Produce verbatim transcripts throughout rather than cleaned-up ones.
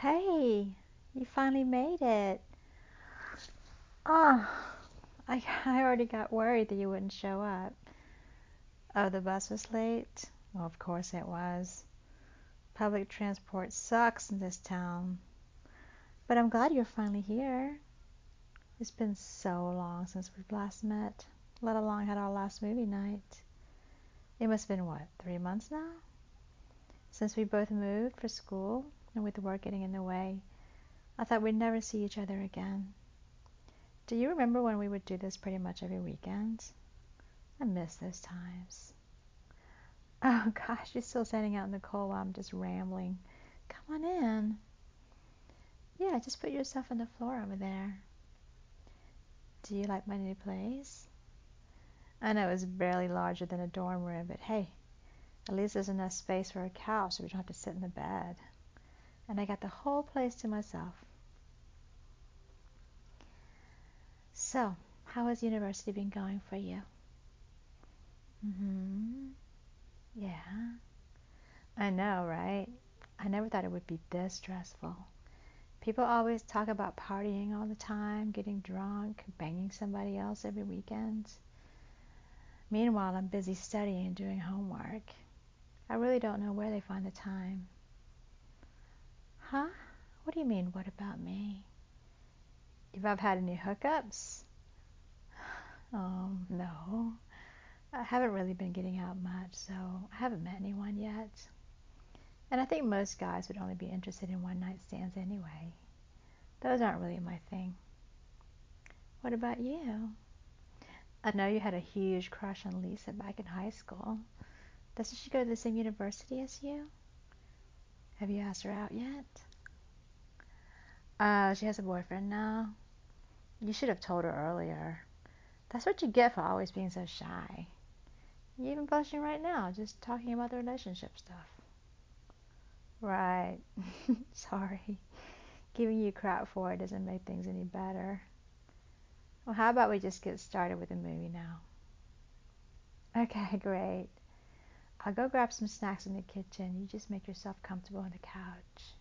Hey, you finally made it. Oh, I, I already got worried that you wouldn't show up. Oh, the bus was late? Well, of course it was. Public transport sucks in this town. But I'm glad you're finally here. It's been so long since we last met, let alone had our last movie night. It must have been, what, three months now? Since we both moved for school and with work getting in the way, I thought we'd never see each other again. Do you remember when we would do this pretty much every weekend? I miss those times. Oh gosh, you're still standing out in the cold while I'm just rambling. Come on in. Yeah, just put yourself on the floor over there. Do you like my new place? I know it's barely larger than a dorm room, but hey, at least there's enough space for a couch so we don't have to sit in the bed. And I got the whole place to myself. So, how has university been going for you? Mm-hmm. Yeah. I know, right? I never thought it would be this stressful. People always talk about partying all the time, getting drunk, banging somebody else every weekend. Meanwhile, I'm busy studying and doing homework. I really don't know where they find the time. Huh? What do you mean, what about me? If I've had any hookups? Um, no. I haven't really been getting out much, so I haven't met anyone yet. And I think most guys would only be interested in one night stands anyway. Those aren't really my thing. What about you? I know you had a huge crush on Lisa back in high school. Doesn't she go to the same university as you? Have you asked her out yet? Uh, she has a boyfriend now. You should have told her earlier. That's what you get for always being so shy. You're even blushing right now, just talking about the relationship stuff. Right. Sorry. Giving you crap for it doesn't make things any better. Well, how about we just get started with the movie now? Okay, great. I'll go grab some snacks in the kitchen. You just make yourself comfortable on the couch.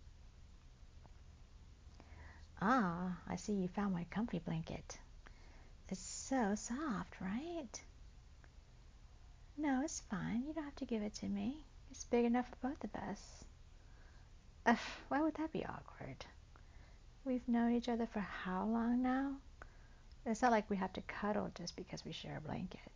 Ah, I see you found my comfy blanket. It's so soft, right? No, it's fine. You don't have to give it to me. It's big enough for both of us. Ugh, why would that be awkward? We've known each other for how long now? It's not like we have to cuddle just because we share a blanket.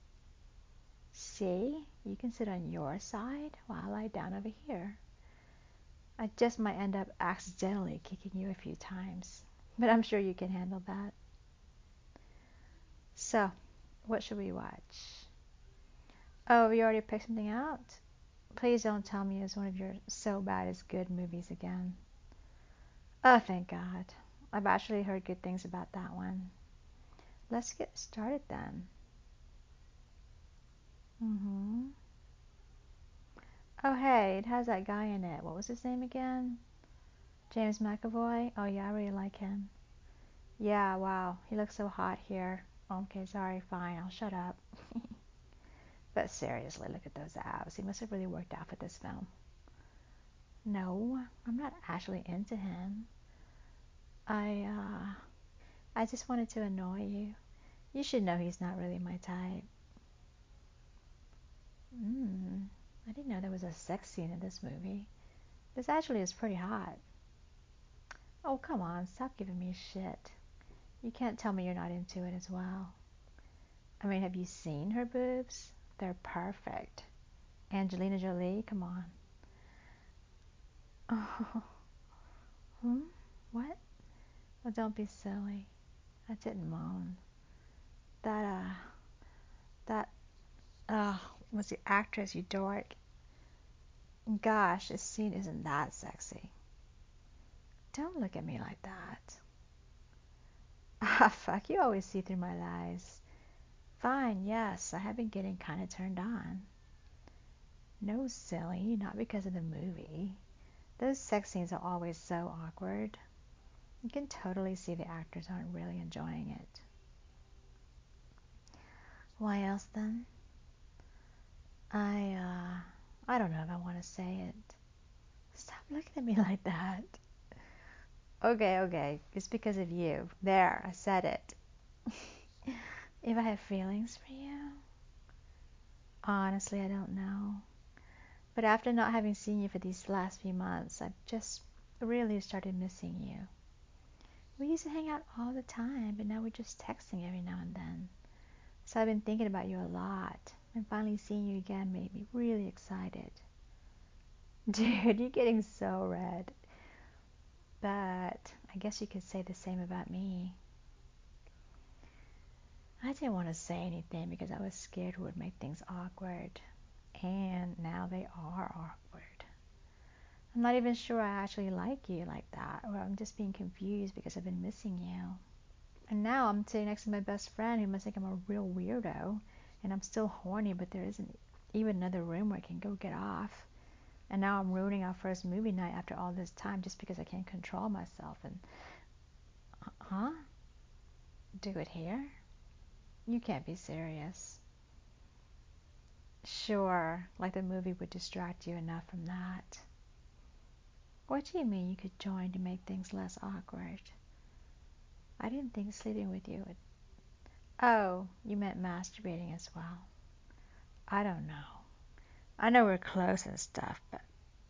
See? You can sit on your side while I lie down over here. I just might end up accidentally kicking you a few times, but I'm sure you can handle that. So, what should we watch? Oh, you already picked something out? Please don't tell me it's one of your so bad it's good movies again. Oh, thank God. I've actually heard good things about that one. Let's get started then. Mm-hmm. Oh, hey, it has that guy in it. What was his name again? James McAvoy? Oh, yeah, I really like him. Yeah, wow, he looks so hot here. Okay, sorry, fine, I'll shut up. But seriously, look at those abs. He must have really worked out for this film. No, I'm not actually into him. I, uh, I just wanted to annoy you. You should know he's not really my type. Hmm, I didn't know there was a sex scene in this movie. This actually is pretty hot. Oh, come on, stop giving me shit. You can't tell me you're not into it as well. I mean, have you seen her boobs? They're perfect. Angelina Jolie, come on. Oh, hmm? What? Oh, don't be silly. I didn't moan. That, uh, that, uh, was the actress, you dork. Gosh, this scene isn't that sexy. Don't look at me like that. Ah, fuck, you always see through my lies. Fine, yes, I have been getting kind of turned on. No, silly, not because of the movie. Those sex scenes are always so awkward. You can totally see the actors aren't really enjoying it. Why else then? I, uh, I don't know if I want to say it. Stop looking at me like that. Okay, okay. It's because of you. There, I said it. If I have feelings for you? Honestly, I don't know. But after not having seen you for these last few months, I've just really started missing you. We used to hang out all the time, but now we're just texting every now and then. So I've been thinking about you a lot, and finally seeing you again made me really excited. Dude, you're getting so red. But I guess you could say the same about me. I didn't want to say anything because I was scared it would make things awkward. And now they are awkward. I'm not even sure I actually like you like that, or I'm just being confused because I've been missing you. And now I'm sitting next to my best friend who must think I'm a real weirdo, and I'm still horny, but there isn't even another room where I can go get off. And now I'm ruining our first movie night after all this time just because I can't control myself. And, huh? Do it here? You can't be serious. Sure, like the movie would distract you enough from that. What do you mean you could join to make things less awkward? I didn't think sleeping with you would... Oh, you meant masturbating as well. I don't know. I know we're close and stuff, but...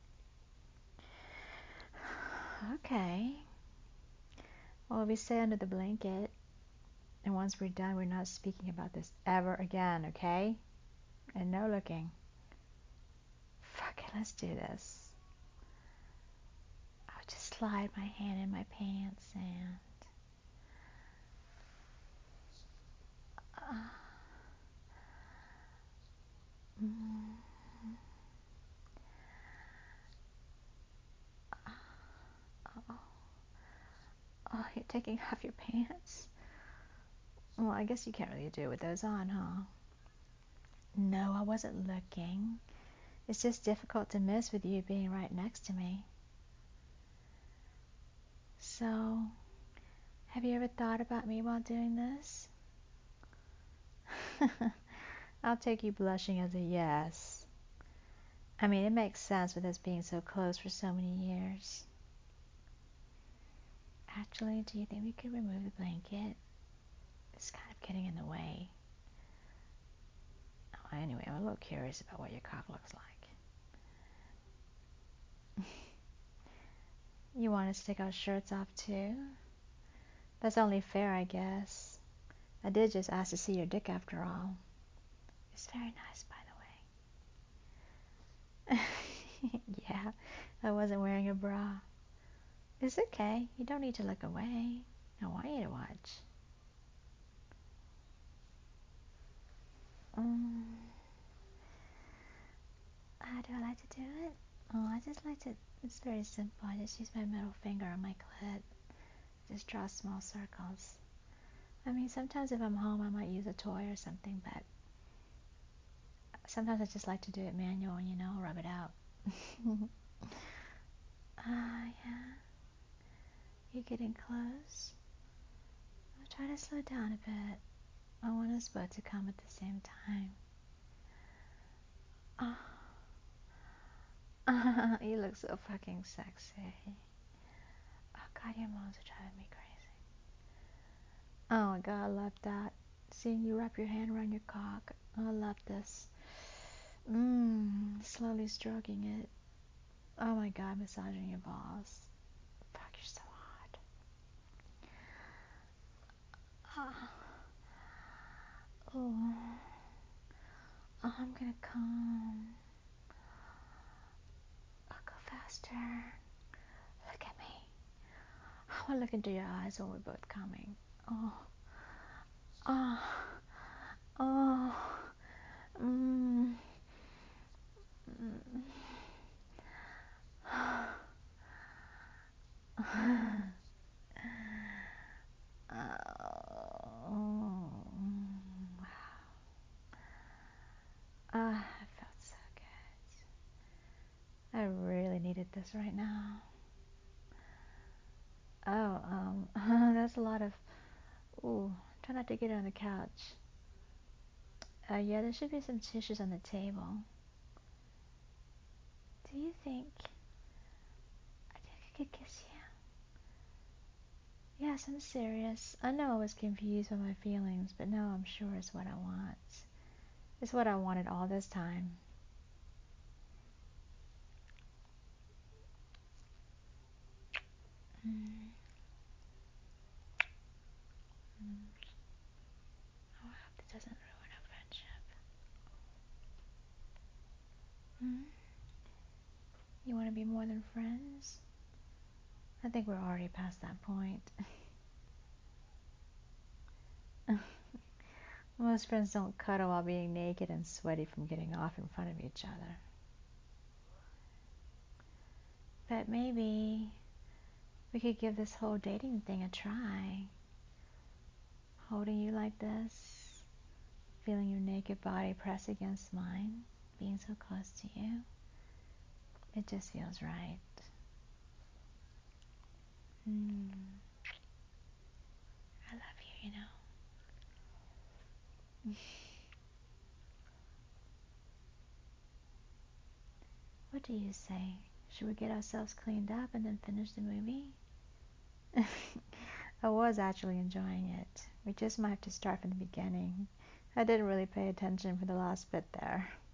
Okay. Well, we stay under the blanket, and once we're done, we're not speaking about this ever again, okay? And no looking. Fuck it, let's do this. I'll just slide my hand in my pants and... Uh, mm, oh, oh, you're taking off your pants? Well, I guess you can't really do it with those on, huh? No, I wasn't looking. It's just difficult to miss with you being right next to me. So, have you ever thought about me while doing this? I'll take you blushing as a yes. I mean, it makes sense with us being so close for so many years. Actually, do you think we could remove the blanket? It's kind of getting in the way. Oh, anyway, I'm a little curious about what your cock looks like. You want us to take our shirts off too? That's only fair, I guess. I did just ask to see your dick after all. It's very nice, by the way. Yeah, I wasn't wearing a bra. It's okay. You don't need to look away. I want you to watch. Um, how do I like to do it? Oh, I just like to, it's very simple. I just use my middle finger on my clit. Just draw small circles. I mean, sometimes if I'm home, I might use a toy or something, but sometimes I just like to do it manual, you know, rub it out. Ah, uh, yeah. You're getting close. I'll try to slow down a bit. I want us both to come at the same time. Oh. You look so fucking sexy. Oh god, your moms are driving me crazy. Oh my god, I love that. Seeing you wrap your hand around your cock. I love this. Mmm, slowly stroking it. Oh my god, massaging your balls. Fuck, you're so hot. Oh. Oh, oh I'm gonna come. I'll go faster. Look at me. I wanna look into your eyes when we're both coming. Oh. Oh. Oh. Mmm. Mm. Oh. Ah, it felt so good. I really needed this right now. Oh, um, that's a lot of... Ooh, try not to get it on the couch. Uh, yeah, there should be some tissues on the table. Do you think... Yes, I'm serious. I know I was confused by my feelings, but now I'm sure it's what I want. It's what I wanted all this time. Mm. Mm. Oh, I hope it doesn't ruin our friendship. Mm. You want to be more than friends? I think we're already past that point. Most friends don't cuddle while being naked and sweaty from getting off in front of each other. But maybe we could give this whole dating thing a try. Holding you like this, feeling your naked body press against mine, being so close to you. It just feels right. Mm. I love you, you know. What do you say? Should we get ourselves cleaned up and then finish the movie? I was actually enjoying it. We just might have to start from the beginning. I didn't really pay attention for the last bit there.